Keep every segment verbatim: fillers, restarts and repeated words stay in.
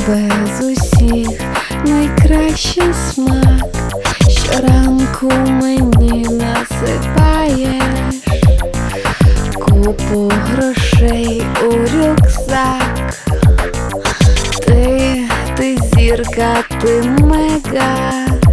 тебе з усіх найкращий смак. Щоранку мені насипаєш купу грошей у рюкзак. Ти, ти зірка, ти мега.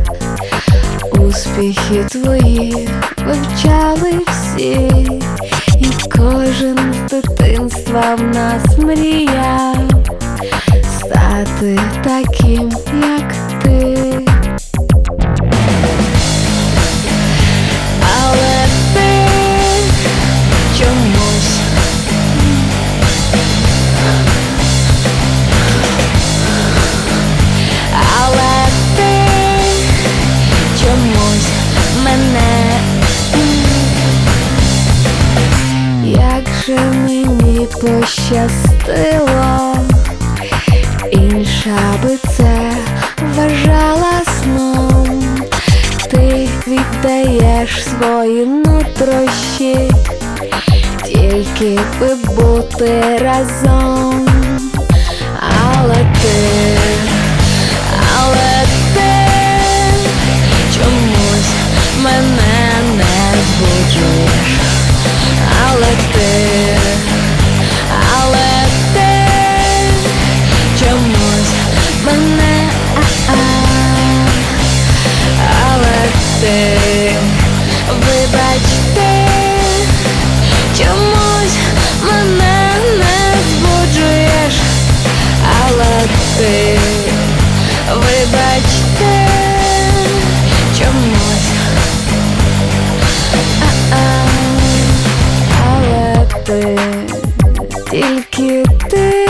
Успіхи твої вивчали всі, і кожен з дитинства в нас мріяв стати таким, як ти. Але ти чомусь Але ти чомусь мене. Як же мені пощастило, інша би це вважала сном. Ти віддаєш свої нутрощі, тільки би бути разом. Але ти, але ти чомусь мене не збуджуєш. Але ти, але ти чомусь мене, а-а. Але ти, вибач, ти чомусь мене не збуджуєш. Але ти, вибач, ти чомусь, а-а. Але ти, тільки ти